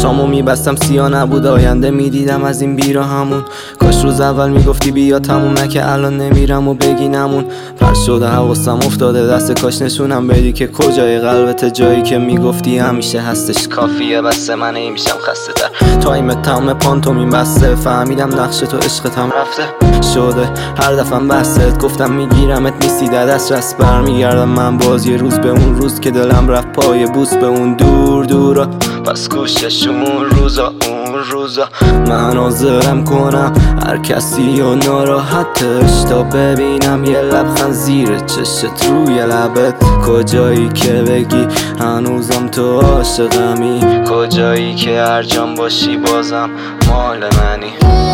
چشامو میبستم سیاه نبود، آینده میدیدم از این بیرا همون. کاش روز اول میگفتی بیا تموم، نه که الان نمیرم و بگی نمون. پرس شده حواسم افتاده دست، کاش نشونم بدی که کجای قلبت، جایی که میگفتی همیشه هستش. کافیه بسه من میشم خسته تر، تایم تمام پانتومین بسته. فهمیدم نقش تو عشقت هم رفته شده، هر دفعه بست گفتم میگیرمت نیستی در دسترس. برمیگردم من باز یه روز به اون روز که دلم رفت پای بوس به اون دور دورا. پس کوشش اون روزا من حاضرم کنم هر کسی و ناراحتش، تا ببینم یه لبخند زیر چشت روی لبت. کجایی که بگی هنوزم تو عاشقمی، کجایی که هر جام باشی بازم مال منی.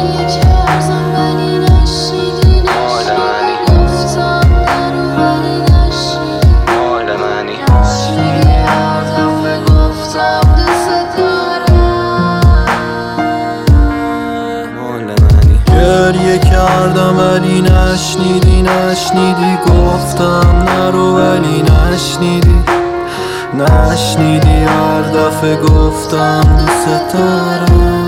گریه کردم ولی نشنیدی، گفتم نرو ولی نشنیدی، هر دفعه گفتم دوست دارم.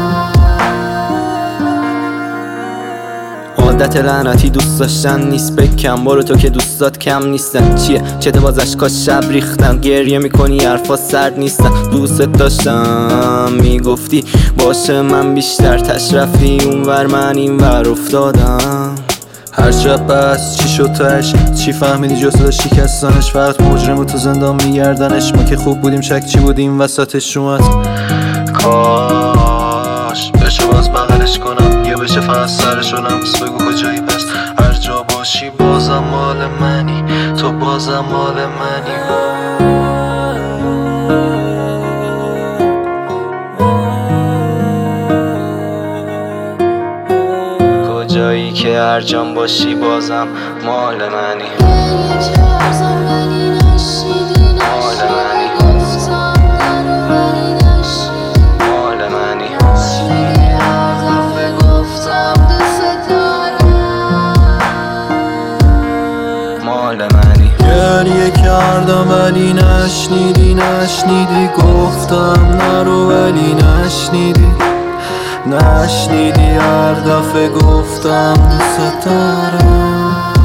عادت لعنتی دوست داشتن نیست، بکم برو تو که دوستات کم نیستن. چیه چته باز اشکا شب ریختن، گریه میکنی حرفا سرد نیستن. دوست داشتم میگفتی باشه من بیشتر، تش رفتی اونور من اینور افتادم. هر شب بس چی شد تش، چی فهمیدی جز صدا شکستنش؟ فقط مجرم و تو زندان میگردنش، ما که خوب بودیم شک چی بودیم وسطش اومد. کاش بشه باز بغلش کنم، یا بشه فقط سرشو لمس بگو کجایی پس. هر جا باشی بازم مال منی، تو بازم مال منی. کجایی که هر جام باشی بازم مال منی. گریه کردم ولی نشنیدی، گفتم نرو ولی نشنیدی، هر دفعه گفتم دوست دارم.